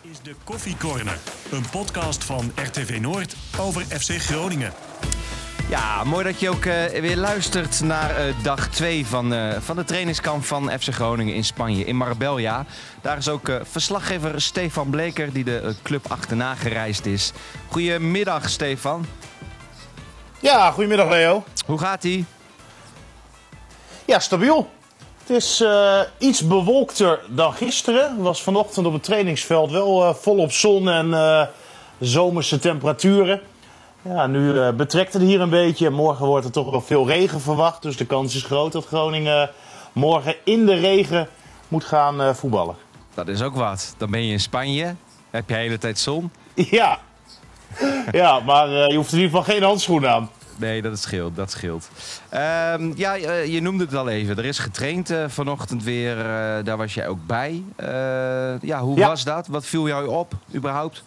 Is de Koffie Corner, een podcast van RTV Noord over FC Groningen. Ja, mooi dat je ook weer luistert naar dag 2 van de trainingskamp van FC Groningen in Spanje, in Marbella. Daar is ook verslaggever Stefan Bleker, die de club achterna gereisd is. Goedemiddag, Stefan. Ja, goedemiddag Leo. Hoe gaat-ie? Ja, stabiel. Het is iets bewolkter dan gisteren. Het was vanochtend op het trainingsveld wel volop zon en zomerse temperaturen. Ja, nu betrekt het hier een beetje. Morgen wordt er toch wel veel regen verwacht. Dus de kans is groot dat Groningen morgen in de regen moet gaan voetballen. Dat is ook wat. Dan ben je in Spanje, heb je de hele tijd zon. Ja, ja, maar je hoeft in ieder geval geen handschoenen aan. Nee, dat scheelt. Je noemde het al even. Er is getraind vanochtend weer. Daar was jij ook bij. Hoe was dat? Wat viel jou op, überhaupt?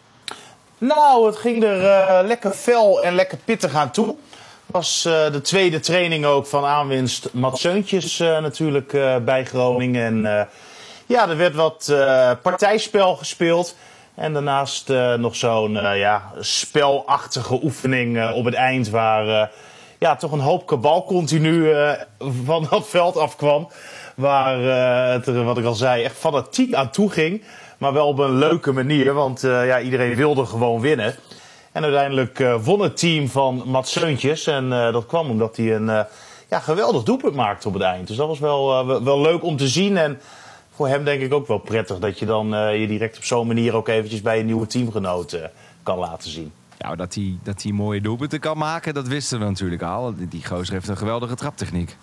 Nou, het ging er lekker fel en lekker pittig aan toe. Het was de tweede training ook van aanwinst Mats Seuntjes natuurlijk bij Groningen. En er werd wat partijspel gespeeld. En daarnaast nog zo'n spelachtige oefening op het eind waar toch een hoop kabal continu van dat veld afkwam. Waar het er, wat ik al zei, echt fanatiek aan toe ging. Maar wel op een leuke manier, want iedereen wilde gewoon winnen. En uiteindelijk won het team van Mats Seuntjes. En dat kwam omdat hij een geweldig doelpunt maakte op het eind. Dus dat was wel leuk om te zien. En voor hem denk ik ook wel prettig dat je dan je direct op zo'n manier ook eventjes bij een nieuwe teamgenoot kan laten zien. Ja, dat hij mooie doelpunten kan maken, dat wisten we natuurlijk al. Die gozer heeft een geweldige traptechniek.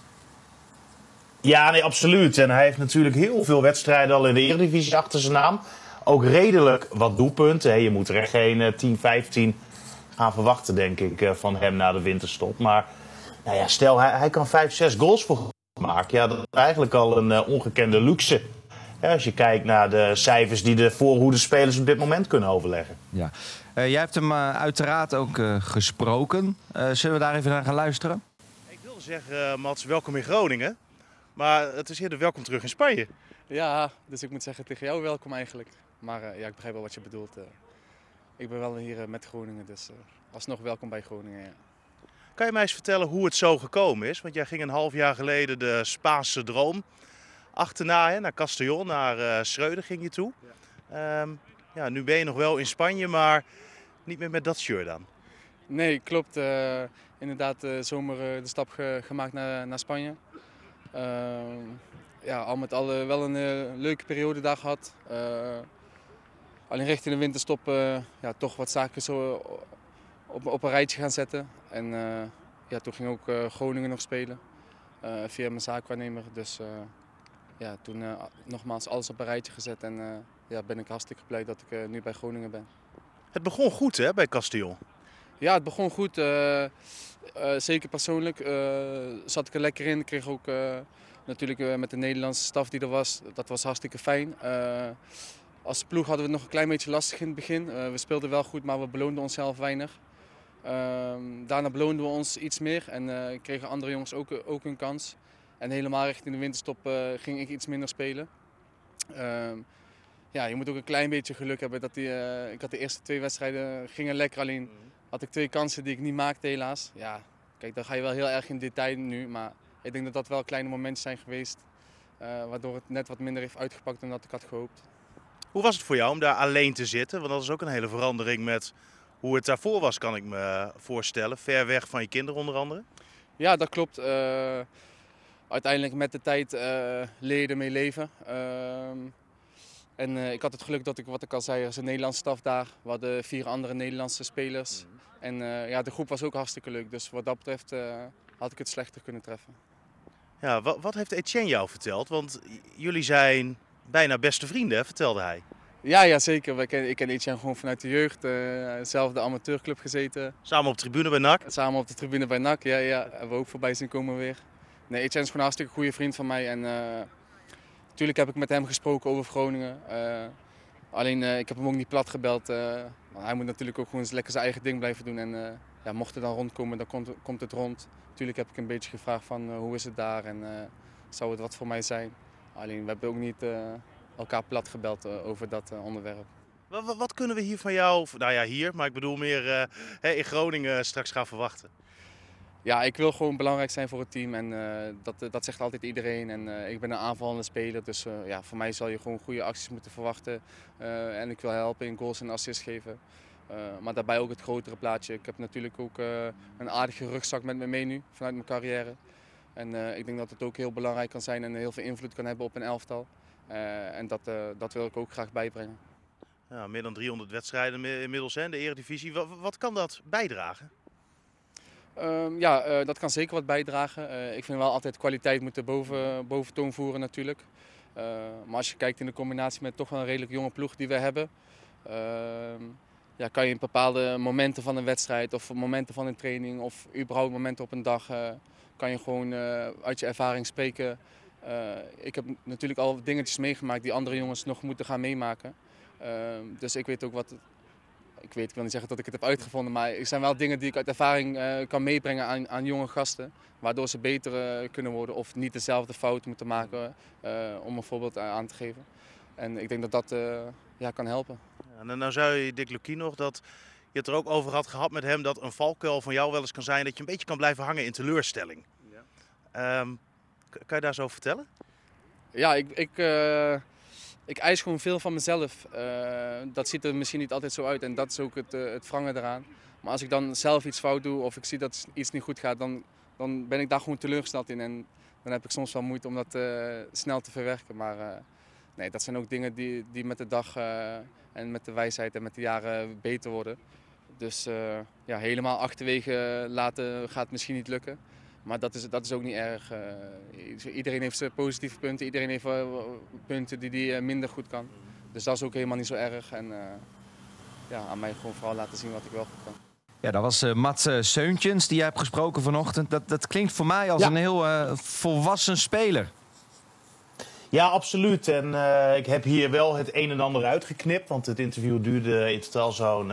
Ja, nee, absoluut. En hij heeft natuurlijk heel veel wedstrijden al in de Eredivisie achter zijn naam. Ook redelijk wat doelpunten. Je moet er echt geen 10, 15 gaan verwachten, denk ik, van hem na de winterstop. Maar stel, hij kan 5, 6 goals voor maken. Ja, dat is eigenlijk al een ongekende luxe. Als je kijkt naar de cijfers die de voorhoedespelers op dit moment kunnen overleggen. Ja. Jij hebt hem uiteraard ook gesproken. Zullen we daar even naar gaan luisteren? Ik wilde zeggen, Mats, welkom in Groningen. Maar het is eerder welkom terug in Spanje. Ja, dus ik moet zeggen tegen jou welkom eigenlijk. Maar ik begrijp wel wat je bedoelt. Ik ben wel hier met Groningen, dus alsnog welkom bij Groningen. Ja. Kan je mij eens vertellen hoe het zo gekomen is? Want jij ging een half jaar geleden de Spaanse droom achterna, naar Castellón, naar Schreuder ging je toe. Ja. Nu ben je nog wel in Spanje, maar niet meer met dat shirt aan. Nee, klopt. Inderdaad, zomer de stap gemaakt naar Spanje. Al met al wel een leuke periode daar gehad. Alleen richting de winterstop toch wat zaken zo op een rijtje gaan zetten. En toen ging ook Groningen nog spelen via mijn zaakwaarnemer. Dus toen nogmaals alles op een rijtje gezet en ben ik hartstikke blij dat ik nu bij Groningen ben. Het begon goed hè, bij Castellón. Ja, het begon goed. Zeker persoonlijk zat ik er lekker in. Ik kreeg ook natuurlijk met de Nederlandse staf die er was, dat was hartstikke fijn. Als ploeg hadden we het nog een klein beetje lastig in het begin. We speelden wel goed, maar we beloonden onszelf weinig. Daarna beloonden we ons iets meer en kregen andere jongens ook een kans. En helemaal richting de winterstop ging ik iets minder spelen. Je moet ook een klein beetje geluk hebben. Ik had de eerste 2 wedstrijden gingen lekker, alleen had ik 2 kansen die ik niet maakte helaas. Ja, kijk, dan ga je wel heel erg in detail nu, maar ik denk dat dat wel kleine momentjes zijn geweest. Waardoor het net wat minder heeft uitgepakt dan dat ik had gehoopt. Hoe was het voor jou om daar alleen te zitten? Want dat is ook een hele verandering met hoe het daarvoor was, kan ik me voorstellen. Ver weg van je kinderen onder andere. Ja, dat klopt. Uiteindelijk met de tijd leer je ermee leven. Ik had het geluk dat wat ik al zei, er is een Nederlandse staf daar. We hadden 4 andere Nederlandse spelers. En de groep was ook hartstikke leuk. Dus wat dat betreft had ik het slechter kunnen treffen. Ja, wat heeft Etienne jou verteld? Want jullie zijn bijna beste vrienden, vertelde hij. Ja, zeker. Ik ken Etienne gewoon vanuit de jeugd. Zelf de amateurclub gezeten. Samen op de tribune bij NAC? Samen op de tribune bij NAC, ja. Hebben we ook voorbij zien komen weer. Nee, Etienne is gewoon een hartstikke goede vriend van mij. En natuurlijk heb ik met hem gesproken over Groningen. Alleen ik heb hem ook niet plat gebeld. Hij moet natuurlijk ook gewoon lekker zijn eigen ding blijven doen. En mocht het dan rondkomen, dan komt het rond. Natuurlijk heb ik een beetje gevraagd van hoe is het daar en zou het wat voor mij zijn. Alleen we hebben ook niet elkaar plat gebeld over dat onderwerp. Wat kunnen we hier van jou, nou ja hier, maar ik bedoel meer in Groningen straks gaan verwachten? Ja, ik wil gewoon belangrijk zijn voor het team en dat zegt altijd iedereen. En ik ben een aanvallende speler, dus ja, voor mij zal je gewoon goede acties moeten verwachten. En ik wil helpen in goals en assists geven. Maar daarbij ook het grotere plaatje. Ik heb natuurlijk ook een aardige rugzak met me mee nu, vanuit mijn carrière. En ik denk dat het ook heel belangrijk kan zijn en heel veel invloed kan hebben op een elftal. En dat wil ik ook graag bijbrengen. Ja, meer dan 300 wedstrijden inmiddels in de Eredivisie. Wat kan dat bijdragen? Ja, dat kan zeker wat bijdragen. Ik vind wel altijd kwaliteit moeten boventoon voeren natuurlijk. Maar als je kijkt in de combinatie met toch wel een redelijk jonge ploeg die we hebben, ja, kan je in bepaalde momenten van een wedstrijd of momenten van een training of überhaupt momenten op een dag, kan je gewoon uit je ervaring spreken. Ik heb natuurlijk al dingetjes meegemaakt die andere jongens nog moeten gaan meemaken. Dus ik weet ook wat... Ik wil niet zeggen dat ik het heb uitgevonden, maar er zijn wel dingen die ik uit ervaring kan meebrengen aan jonge gasten. Waardoor ze beter kunnen worden of niet dezelfde fouten moeten maken, om een voorbeeld aan te geven. En ik denk dat ja, kan helpen. Ja, nou zou je Dick Lukkien nog, dat je het er ook over had gehad met hem, dat een valkuil van jou wel eens kan zijn dat je een beetje kan blijven hangen in teleurstelling. Ja. Kan je daar zo over vertellen? Ja, ik eis gewoon veel van mezelf. Dat ziet er misschien niet altijd zo uit en dat is ook het wrange eraan. Maar als ik dan zelf iets fout doe of ik zie dat iets niet goed gaat, dan ben ik daar gewoon teleurgesteld in. En dan heb ik soms wel moeite om dat snel te verwerken. Maar nee, dat zijn ook dingen die met de dag en met de wijsheid en met de jaren beter worden. Dus ja, helemaal achterwege laten gaat misschien niet lukken. Maar dat is ook niet erg. Iedereen heeft zijn positieve punten, iedereen heeft punten die hij minder goed kan. Dus dat is ook helemaal niet zo erg. En ja, aan mij gewoon vooral laten zien wat ik wel goed kan. Ja, dat was Mats Seuntjens die jij hebt gesproken vanochtend. Dat klinkt voor mij als een heel volwassen speler. Ja, absoluut. En ik heb hier wel het een en ander uitgeknipt. Want het interview duurde in totaal zo'n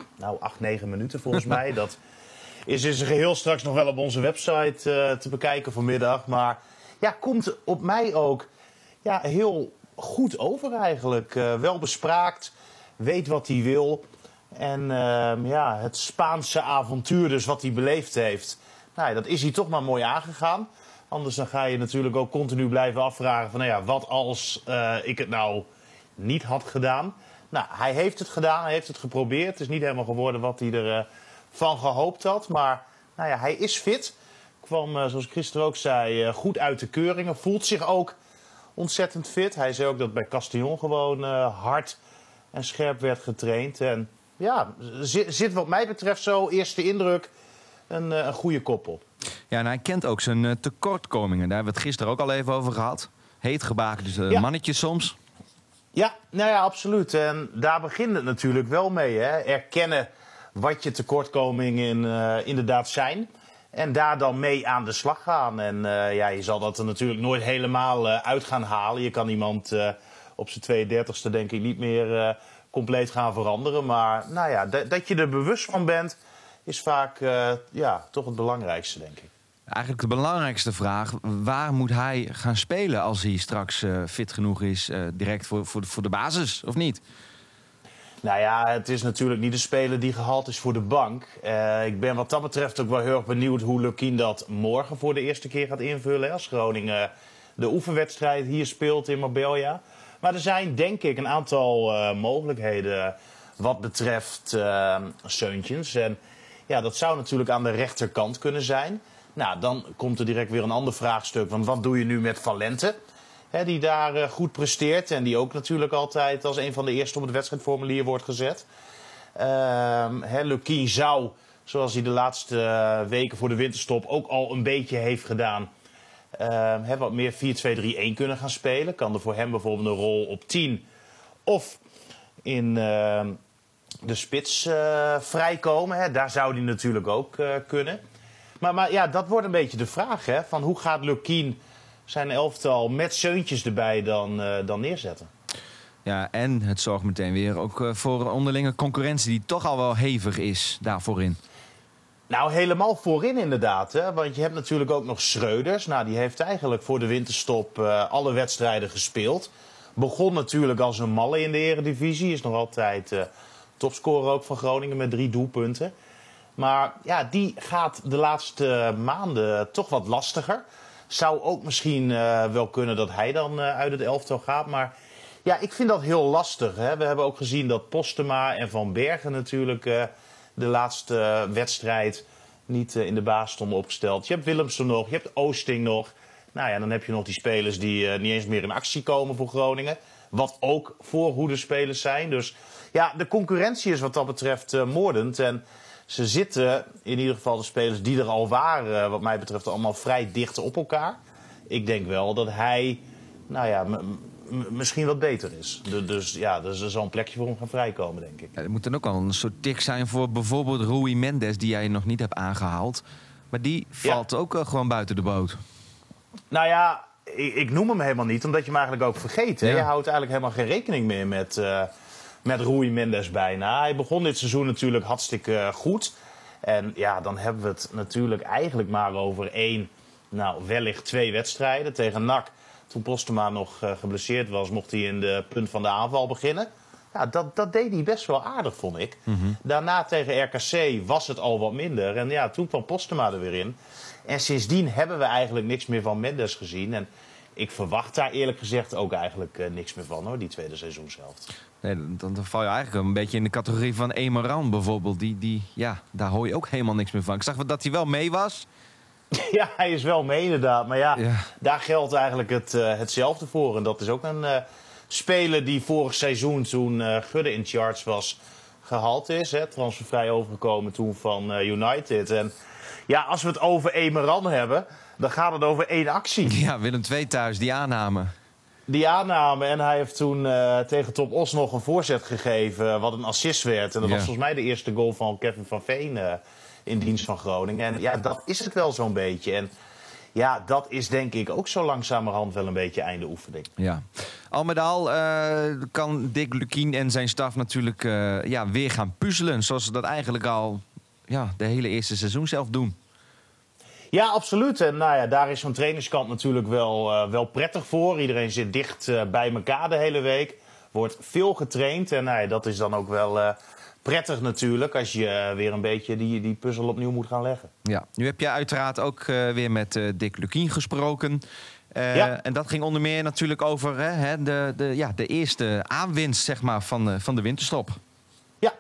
8-9 minuten volgens mij. Dat is in zijn geheel straks nog wel op onze website te bekijken vanmiddag. Maar ja, komt op mij ook heel goed over eigenlijk. Wel bespraakt, weet wat hij wil. En het Spaanse avontuur dus wat hij beleefd heeft. Nou, dat is hij toch maar mooi aangegaan. Anders dan ga je natuurlijk ook continu blijven afvragen van wat als ik het nou niet had gedaan. Nou, hij heeft het gedaan, hij heeft het geprobeerd. Het is niet helemaal geworden wat hij ervan gehoopt had. Maar hij is fit. Kwam, zoals Christer ook zei, goed uit de keuringen. Voelt zich ook ontzettend fit. Hij zei ook dat bij Castellón gewoon hard en scherp werd getraind. En ja, zit wat mij betreft zo, eerste indruk, een goede koppel. Ja, en hij kent ook zijn tekortkomingen. Daar hebben we het gisteren ook al even over gehad. Heet gebaken, dus mannetjes soms. Ja, absoluut. En daar begint het natuurlijk wel mee. Hè? Erkennen wat je tekortkomingen inderdaad zijn. En daar dan mee aan de slag gaan. En je zal dat er natuurlijk nooit helemaal uit gaan halen. Je kan iemand op zijn 32e denk ik niet meer compleet gaan veranderen. Maar dat je er bewust van bent, is vaak toch het belangrijkste, denk ik. Eigenlijk de belangrijkste vraag: waar moet hij gaan spelen als hij straks fit genoeg is? Direct voor de basis, of niet? Nou ja, het is natuurlijk niet de speler die gehaald is voor de bank. Ik ben wat dat betreft ook wel heel erg benieuwd hoe Lukkien dat morgen voor de eerste keer gaat invullen. Hè, als Groningen de oefenwedstrijd hier speelt in Marbella. Maar er zijn denk ik een aantal mogelijkheden wat betreft Seuntjens. En ja, dat zou natuurlijk aan de rechterkant kunnen zijn. Nou, dan komt er direct weer een ander vraagstuk. Want wat doe je nu met Valente? Die daar goed presteert en die ook natuurlijk altijd als een van de eerste op het wedstrijdformulier wordt gezet. Lukkien zou, zoals hij de laatste weken voor de winterstop ook al een beetje heeft gedaan, wat meer 4-2-3-1 kunnen gaan spelen. Kan er voor hem bijvoorbeeld een rol op 10 of in de spits vrijkomen. Daar zou hij natuurlijk ook kunnen. Maar ja, dat wordt een beetje de vraag. Van hoe gaat Lukkien zijn elftal met Seuntjes erbij dan neerzetten? Ja, en het zorgt meteen weer ook voor onderlinge concurrentie die toch al wel hevig is daar voorin. Nou, helemaal voorin inderdaad. Hè? Want je hebt natuurlijk ook nog Schreuders. Nou, die heeft eigenlijk voor de winterstop alle wedstrijden gespeeld. Begon natuurlijk als een malle in de Eredivisie. Is nog altijd topscorer ook van Groningen met 3 doelpunten. Maar ja, die gaat de laatste maanden toch wat lastiger. Zou ook misschien wel kunnen dat hij dan uit het elftal gaat. Maar ja, ik vind dat heel lastig. Hè. We hebben ook gezien dat Postema en Van Bergen natuurlijk de laatste wedstrijd niet in de baas stonden opgesteld. Je hebt Willemsen nog, je hebt Oosting nog. Nou ja, dan heb je nog die spelers die niet eens meer in actie komen voor Groningen. Wat ook voorhoedespelers zijn. Dus ja, de concurrentie is wat dat betreft moordend. En ze zitten, in ieder geval de spelers die er al waren, wat mij betreft allemaal vrij dicht op elkaar. Ik denk wel dat hij, nou ja, misschien wat beter is. Dus ja, er zal een plekje voor hem gaan vrijkomen, denk ik. Ja, er moet dan ook al een soort tik zijn voor bijvoorbeeld Rui Mendes, die jij nog niet hebt aangehaald. Maar die valt ook gewoon buiten de boot. Nou ja, ik noem hem helemaal niet, omdat je hem eigenlijk ook vergeet. Hè? Ja. Je houdt eigenlijk helemaal geen rekening meer met Rui Mendes bijna. Hij begon dit seizoen natuurlijk hartstikke goed. En ja, dan hebben we het natuurlijk eigenlijk maar over 1, nou wellicht 2 wedstrijden. Tegen NAC, toen Postema nog geblesseerd was, mocht hij in de punt van de aanval beginnen. Ja, dat deed hij best wel aardig, vond ik. Daarna tegen RKC was het al wat minder. En ja, toen kwam Postema er weer in. En sindsdien hebben we eigenlijk niks meer van Mendes gezien. En ik verwacht daar eerlijk gezegd ook eigenlijk niks meer van, hoor, die tweede seizoenshelft. Nee, dan val je eigenlijk een beetje in de categorie van Emeran bijvoorbeeld. Ja, daar hoor je ook helemaal niks meer van. Ik zag dat hij wel mee was. Ja, hij is wel mee inderdaad. Maar ja, Ja. daar geldt eigenlijk hetzelfde voor. En dat is ook een speler die vorig seizoen, toen Gudde in charge was, gehaald is. Hè, transfervrij overgekomen toen van United. En ja, als we het over Emeran hebben, dan gaat het over 1 actie. Ja, Willem II thuis, die aanname. Die aanname, en hij heeft toen tegen Top Os nog een voorzet gegeven, wat een assist werd. En dat Ja. was volgens mij de eerste goal van Kevin van Veen in dienst van Groningen. En ja, dat is het wel zo'n beetje. En ja, dat is denk ik ook zo langzamerhand wel een beetje einde oefening. Ja. Al met al kan Dick Lukien en zijn staf natuurlijk weer gaan puzzelen. Zoals ze dat eigenlijk al de hele eerste seizoen zelf doen. Ja, absoluut. En nou ja, daar is zo'n trainingskamp natuurlijk wel prettig voor. Iedereen zit dicht bij elkaar de hele week. Wordt veel getraind. En nou ja, dat is dan ook wel prettig natuurlijk, als je weer een beetje die puzzel opnieuw moet gaan leggen. Ja. Nu heb je uiteraard ook weer met Dick Lukien gesproken. Ja. En dat ging onder meer natuurlijk over de eerste aanwinst, zeg maar, van de winterstop. Ja.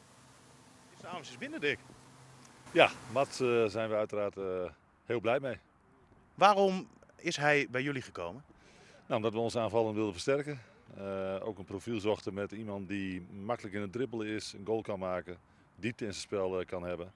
De avond is binnen, Dick. Ja, Mats zijn we uiteraard heel blij mee. Waarom is hij bij jullie gekomen? Nou, omdat we ons aanvallen wilden versterken. Ook een profiel zochten met iemand die makkelijk in het dribbelen is, een goal kan maken, diepte in zijn spel kan hebben.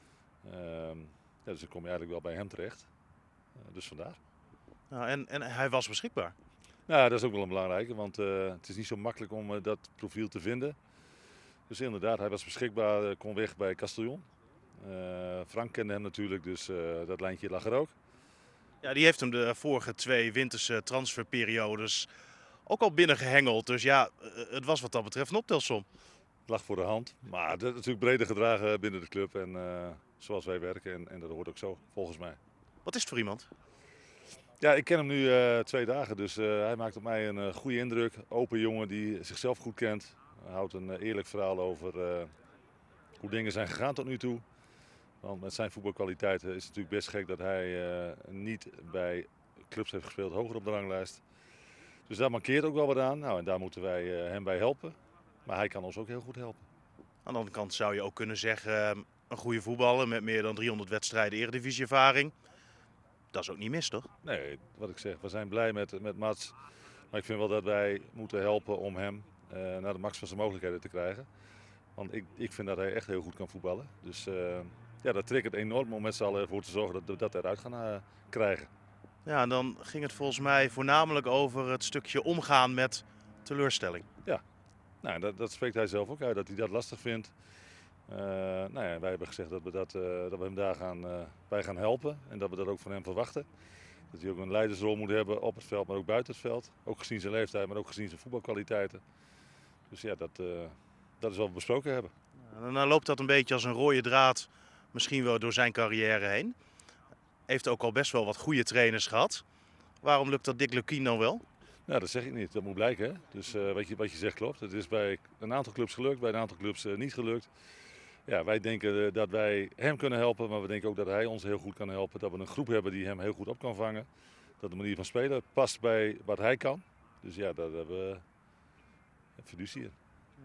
Dus dan kom je eigenlijk wel bij hem terecht. Dus vandaar. Nou, en hij was beschikbaar. Nou, dat is ook wel een belangrijke, want het is niet zo makkelijk om dat profiel te vinden. Dus inderdaad, hij was beschikbaar, kon weg bij Castellon. Frank kende hem natuurlijk, dus dat lijntje lag er ook. Ja, die heeft hem de vorige 2 winterse transferperiodes ook al binnengehengeld. Dus ja, het was wat dat betreft een optelsom. Lag voor de hand, maar dat is natuurlijk breder gedragen binnen de club en zoals wij werken en dat hoort ook zo, volgens mij. Wat is het voor iemand? Ja, ik ken hem nu 2 dagen, dus hij maakt op mij een goede indruk. Open jongen die zichzelf goed kent. Hij houdt een eerlijk verhaal over hoe dingen zijn gegaan tot nu toe. Want met zijn voetbalkwaliteiten is het natuurlijk best gek dat hij niet bij clubs heeft gespeeld hoger op de ranglijst. Dus daar mankeert ook wel wat aan. Nou, en daar moeten wij hem bij helpen. Maar hij kan ons ook heel goed helpen. Aan de andere kant zou je ook kunnen zeggen, een goede voetballer met meer dan 300 wedstrijden eredivisieervaring. Dat is ook niet mis, toch? Nee, wat ik zeg, we zijn blij met Mats. Maar ik vind wel dat wij moeten helpen om hem naar de max van zijn mogelijkheden te krijgen. Want ik vind dat hij echt heel goed kan voetballen. Dus dat triggert enorm om met z'n allen ervoor te zorgen dat we dat eruit gaan krijgen. Ja, en dan ging het volgens mij voornamelijk over het stukje omgaan met teleurstelling. Nou, dat spreekt hij zelf ook uit, dat hij dat lastig vindt. Wij hebben gezegd dat we hem daar bij gaan helpen. En dat we dat ook van hem verwachten. Dat hij ook een leidersrol moet hebben op het veld, maar ook buiten het veld. Ook gezien zijn leeftijd, maar ook gezien zijn voetbalkwaliteiten. Dus ja, dat is wat we besproken hebben. En dan loopt dat een beetje als een rode draad, misschien wel door zijn carrière heen. Heeft ook al best wel wat goede trainers gehad. Waarom lukt dat Dick Lukien dan wel? Nou, dat zeg ik niet. Dat moet blijken. Hè? Dus wat je zegt klopt. Het is bij een aantal clubs gelukt, bij een aantal clubs niet gelukt. Ja, wij denken dat wij hem kunnen helpen, maar we denken ook dat hij ons heel goed kan helpen. Dat we een groep hebben die hem heel goed op kan vangen. Dat de manier van spelen past bij wat hij kan. Dus ja, daar hebben we een fiducie in.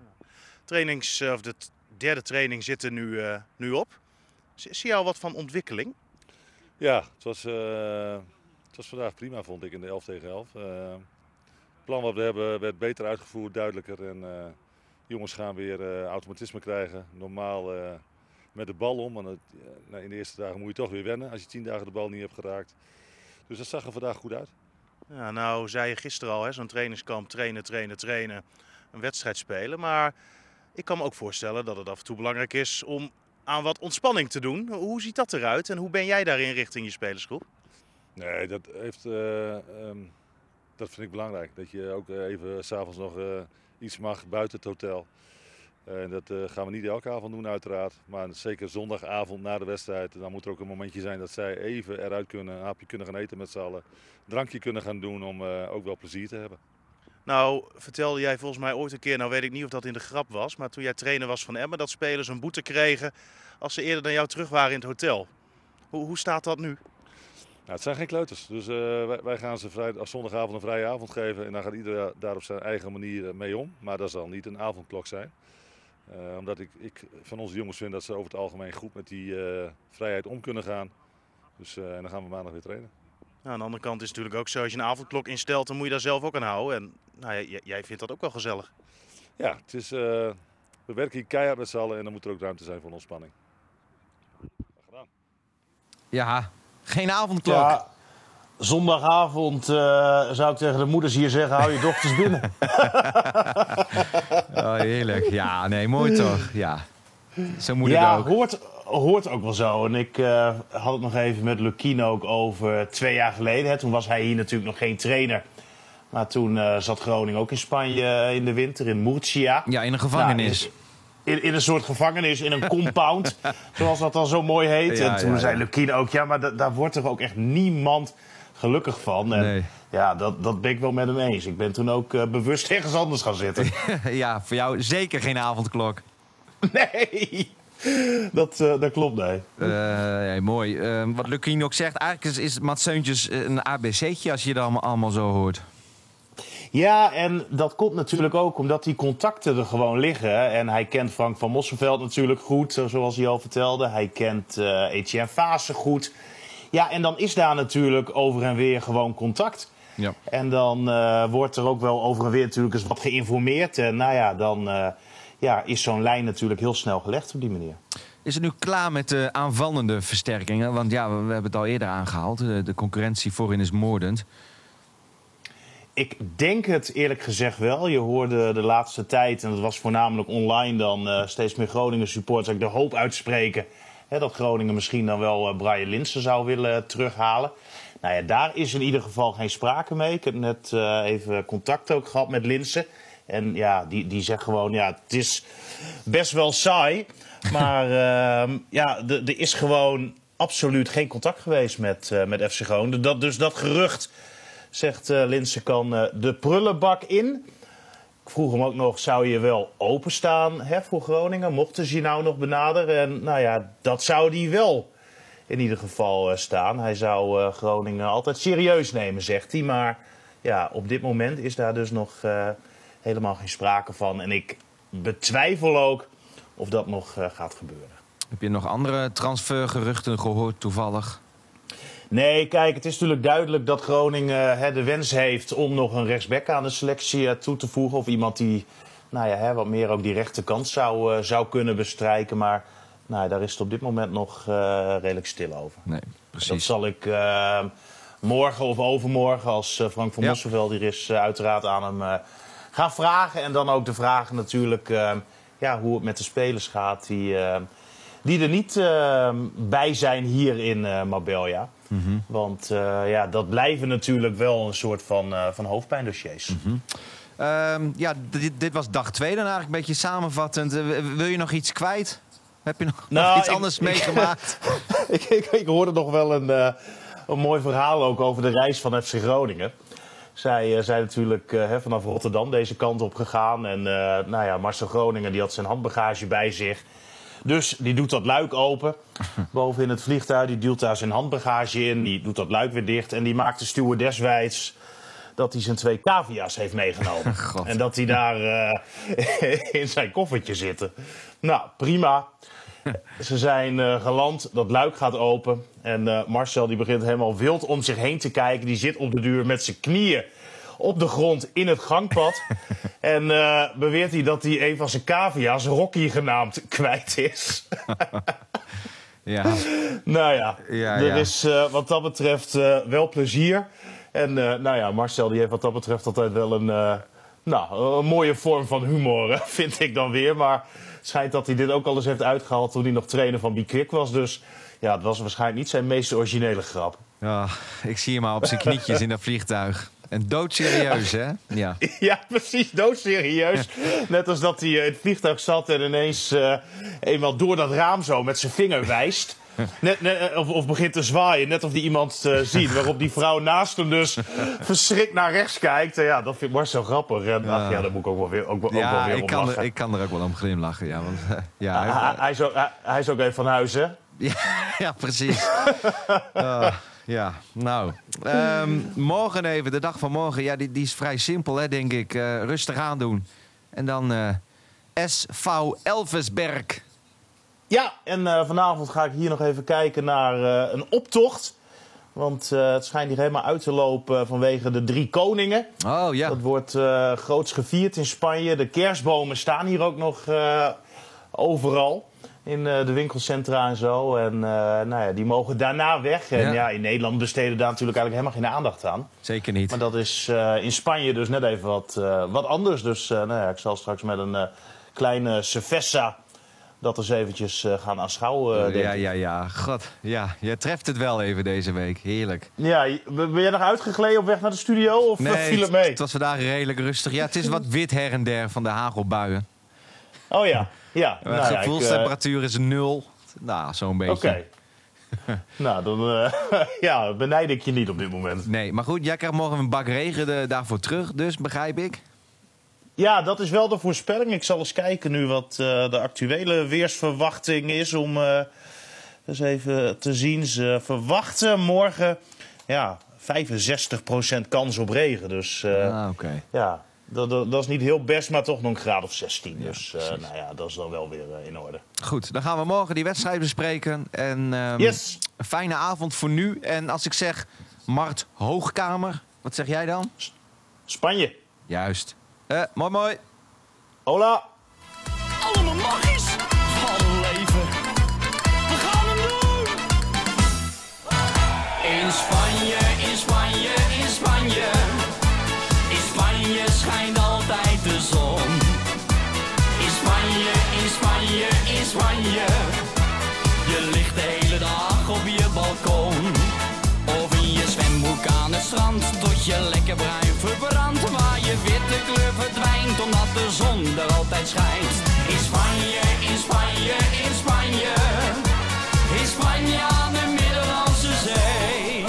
De derde training zit er nu op. Zie je al wat van ontwikkeling? Ja, het was vandaag prima, vond ik, in de 11 tegen 11. Het plan wat we hebben werd beter uitgevoerd, duidelijker. En jongens gaan weer automatisme krijgen. Normaal met de bal om. Want in de eerste dagen moet je toch weer wennen als je 10 dagen de bal niet hebt geraakt. Dus dat zag er vandaag goed uit. Ja, nou zei je gisteren al, zo'n trainingskamp, trainen, een wedstrijd spelen. Maar ik kan me ook voorstellen dat het af en toe belangrijk is om aan wat ontspanning te doen. Hoe ziet dat eruit en hoe ben jij daarin richting je spelersgroep? Nee, dat vind ik belangrijk. Dat je ook even 's avonds nog iets mag buiten het hotel. En dat gaan we niet elke avond doen uiteraard. Maar zeker zondagavond na de wedstrijd. Dan moet er ook een momentje zijn dat zij even eruit kunnen. Een hapje kunnen gaan eten met z'n allen. Een drankje kunnen gaan doen om ook wel plezier te hebben. Nou, vertelde jij volgens mij ooit een keer, nou weet ik niet of dat in de grap was. Maar toen jij trainer was van Emmen, dat spelers een boete kregen als ze eerder dan jou terug waren in het hotel. Hoe staat dat nu? Nou, het zijn geen kleuters. Dus wij gaan ze zondagavond een vrije avond geven. En dan gaat iedereen daar op zijn eigen manier mee om. Maar dat zal niet een avondklok zijn. Omdat ik van onze jongens vind dat ze over het algemeen goed met die vrijheid om kunnen gaan. Dus en dan gaan we maandag weer trainen. Nou, aan de andere kant is het natuurlijk ook zo, als je een avondklok instelt, dan moet je daar zelf ook aan houden. En nou, jij vindt dat ook wel gezellig. Ja, het is, we werken hier keihard met z'n allen en dan moet er ook ruimte zijn voor ontspanning. Gedaan. Ja, geen avondklok. Ja, zondagavond zou ik tegen de moeders hier zeggen, hou je dochters binnen. Oh, heerlijk. Ja, nee, mooi toch? Ja, zo moet het Ja, ook. hoort ook wel zo. En ik had het nog even met Lukien ook over 2 jaar geleden. Hè. Toen was hij hier natuurlijk nog geen trainer. Maar toen zat Groningen ook in Spanje in de winter, in Murcia. Ja, in een gevangenis. Nou, in een soort gevangenis, in een compound, zoals dat dan zo mooi heet. Ja, en toen ja, zei Lukien ook, ja, maar daar wordt er ook echt niemand gelukkig van. En Nee. ja, dat ben ik wel met hem eens. Ik ben toen ook bewust ergens anders gaan zitten. Ja, voor jou zeker geen avondklok. Nee, dat klopt, nee. Ja, mooi. Wat Lukien ook zegt, eigenlijk is Mats Seuntjes een ABC'tje als je dat allemaal zo hoort. Ja, en dat komt natuurlijk ook omdat die contacten er gewoon liggen. En hij kent Frank van Mosselveld natuurlijk goed, zoals hij al vertelde. Hij kent Etienne Vaassen goed. Ja, en dan is daar natuurlijk over en weer gewoon contact. Ja. En dan wordt er ook wel over en weer natuurlijk eens wat geïnformeerd. En nou ja, dan is zo'n lijn natuurlijk heel snel gelegd op die manier. Is het nu klaar met de aanvallende versterkingen? Want ja, we hebben het al eerder aangehaald. De concurrentie voorin is moordend. Ik denk het eerlijk gezegd wel. Je hoorde de laatste tijd, en dat was voornamelijk online dan, steeds meer Groningen supporters de hoop uitspreken dat Groningen misschien dan wel Brian Linssen zou willen terughalen. Nou ja, daar is in ieder geval geen sprake mee. Ik heb net even contact ook gehad met Linssen. En ja, die zegt gewoon, ja, het is best wel saai. Maar er is gewoon absoluut geen contact geweest met FC Groningen. Dus dat gerucht, zegt Linssen, kan de prullenbak in. Ik vroeg hem ook nog, zou je wel openstaan voor Groningen? Mochten ze je nou nog benaderen? En nou ja, dat zou hij wel in ieder geval staan. Hij zou Groningen altijd serieus nemen, zegt hij. Maar ja, op dit moment is daar dus nog helemaal geen sprake van. En ik betwijfel ook of dat nog gaat gebeuren. Heb je nog andere transfergeruchten gehoord toevallig? Nee, kijk, het is natuurlijk duidelijk dat Groningen de wens heeft om nog een rechtsback aan de selectie toe te voegen. Of iemand die wat meer ook die rechterkant zou kunnen bestrijken. Maar daar is het op dit moment nog redelijk stil over. Nee, precies. Dat zal ik morgen of overmorgen, als Frank van Mosselveld hier is, uiteraard aan hem gaan vragen. En dan ook de vragen natuurlijk hoe het met de spelers gaat die er niet bij zijn hier in Marbella. Mm-hmm. Want dat blijven natuurlijk wel een soort van hoofdpijndossiers. Mm-hmm. Dit was dag 2 dan eigenlijk een beetje samenvattend. Wil je nog iets kwijt? Heb je nog iets anders meegemaakt? Ik hoorde nog wel een mooi verhaal ook over de reis van FC Groningen. Zij zijn natuurlijk vanaf Rotterdam deze kant op gegaan. En Marcel Groninger die had zijn handbagage bij zich. Dus die doet dat luik open. Boven in het vliegtuig, die duwt daar zijn handbagage in. Die doet dat luik weer dicht. En die maakt de stewardess wijs dat hij zijn 2 cavia's heeft meegenomen. God. En dat die daar in zijn koffertje zitten. Nou, prima. Ze zijn geland, dat luik gaat open. En Marcel die begint helemaal wild om zich heen te kijken. Die zit op de duur met zijn knieën op de grond in het gangpad. En beweert hij dat hij een van zijn cavia's, Rocky genaamd, kwijt is. Ja. Nou ja, Ja, er ja. is wat dat betreft wel plezier. En Marcel die heeft wat dat betreft altijd wel een mooie vorm van humor, vind ik dan weer. Maar het schijnt dat hij dit ook al eens heeft uitgehaald toen hij nog trainer van Bikwik was. Dus ja, het was waarschijnlijk niet zijn meest originele grap. Ja, ik zie hem al op zijn knietjes in dat vliegtuig. En doodserieus, hè? Ja. Ja, precies, doodserieus. Net als dat hij in het vliegtuig zat en ineens eenmaal door dat raam zo met zijn vinger wijst. Of begint te zwaaien, net of die iemand ziet. Waarop die vrouw naast hem dus verschrikt naar rechts kijkt. En ja, dat vindt Marcel grappig. En daar moet ik ook wel weer om lachen. Ik kan er ook wel om glimlachen, ja. Want, Hij is ook even van huis, hè? ja, precies. Ja, nou. Morgen even, de dag van morgen. Ja, die is vrij simpel, hè, denk ik. Rustig aandoen. En dan SV Elversberg. Ja, en vanavond ga ik hier nog even kijken naar een optocht. Want het schijnt hier helemaal uit te lopen vanwege de 3 koningen. Oh, ja. Dat wordt groots gevierd in Spanje. De kerstbomen staan hier ook nog overal. In de winkelcentra en zo. En die mogen daarna weg. En Ja. in Nederland besteden daar natuurlijk eigenlijk helemaal geen aandacht aan. Zeker niet. Maar dat is in Spanje dus net even wat anders. Dus ik zal straks met een kleine cerveza dat eens eventjes gaan aanschouwen. denk ik. Ja. God, ja. Je treft het wel even deze week. Heerlijk. Ja, ben jij nog uitgegleden op weg naar de studio? Of viel het mee? Het was vandaag redelijk rustig. Ja, het is wat wit her en der van de hagelbuien. Oh ja. Ja. De gevoelstemperatuur is 0. Nou, zo'n beetje. Oké. Nou, dan benijd ik je niet op dit moment. Nee, maar goed, jij krijgt morgen een bak regen daarvoor terug. Dus, begrijp ik? Ja, dat is wel de voorspelling. Ik zal eens kijken nu wat de actuele weersverwachting is. Om eens even te zien. Ze verwachten morgen 65% kans op regen. Dus Oké. ja, dat is niet heel best, maar toch nog een graad of 16. Ja, Dus dat is dan wel weer in orde. Goed, dan gaan we morgen die wedstrijd bespreken. En Yes. een fijne avond voor nu. En als ik zeg Mart Hoogkamer, wat zeg jij dan? Spanje. Juist. Mooi. Hola. Allemaal magisch van leven. We gaan hem doen. In Spanje, in Spanje, in Spanje. In Spanje schijnt altijd de zon. In Spanje, in Spanje, in Spanje. Je ligt de hele dag op je balkon. Of in je zwembroek aan het strand. Tot je lekker bruin verbrandt. Waar je witte kleur verdwijnt. Omdat de zon er altijd schijnt. In Spanje, in Spanje, in Spanje. In Spanje aan de Middellandse Zee.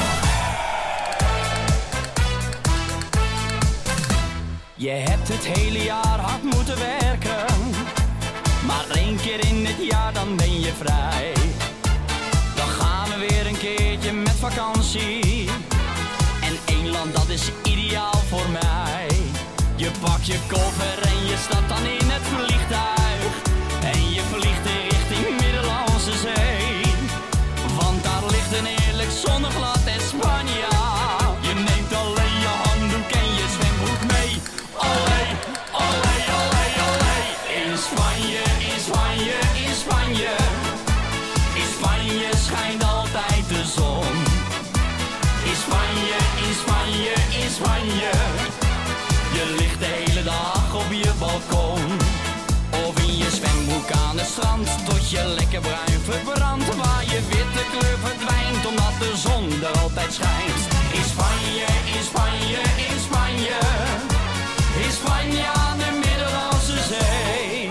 Je hebt het hele jaar hard moeten werken. Maar 1 keer in het jaar dan ben je vrij. Dan gaan we weer een keertje met vakantie. En 1 land dat is ideaal voor mij. Je pakt je koffer en je stapt dan in het vliegtuig. En je vliegt in richting Middellandse Zee. Want daar ligt een heerlijk zonneglad Espanja. Je neemt alleen je handdoek en je zwembroek mee. Olé, olé, olé, olé. In Spanje, in Spanje, in Spanje. In Spanje schijnt altijd de zon. In Spanje, in Spanje, in Spanje. Je ligt de hele dag op je balkon. Of in je zwembroek aan het strand. Tot je lekker bruin verbrandt. Waar je witte kleur verdwijnt. Omdat de zon er altijd schijnt. In Spanje, in Spanje, in Spanje. In Spanje aan de Middellandse Zee.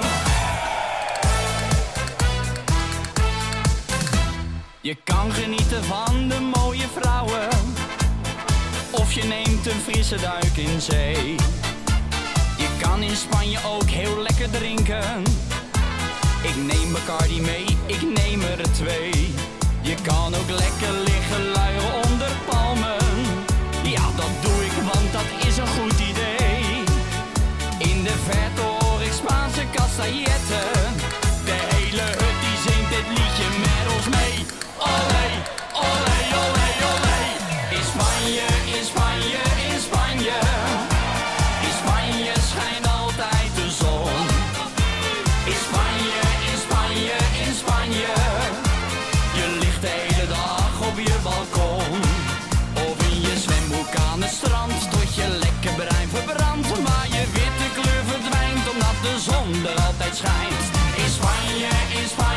Je kan genieten van de mooie vrouwen. Of of je neemt een frisse duik in zee. Je kan in Spanje ook heel lekker drinken. Ik neem Bacardi mee, ik neem er 2. Je kan ook lekker liggen luieren onder palmen. Ja, dat doe ik, want dat is een goed idee. In de verte hoor ik Spaanse castailletten. De hele hut die zingt dit liedje met ons mee. Olé, olé, olé, olé. In Spanje, in Spanje, in Spanje. In Spanje schijnt altijd de zon. In Spanje, in Spanje, in Spanje. Je ligt de hele dag op je balkon. Of in je zwembroek aan het strand. Tot je lekker brein verbrandt. Maar je witte kleur verdwijnt omdat de zon er altijd schijnt. In Spanje, in Spanje.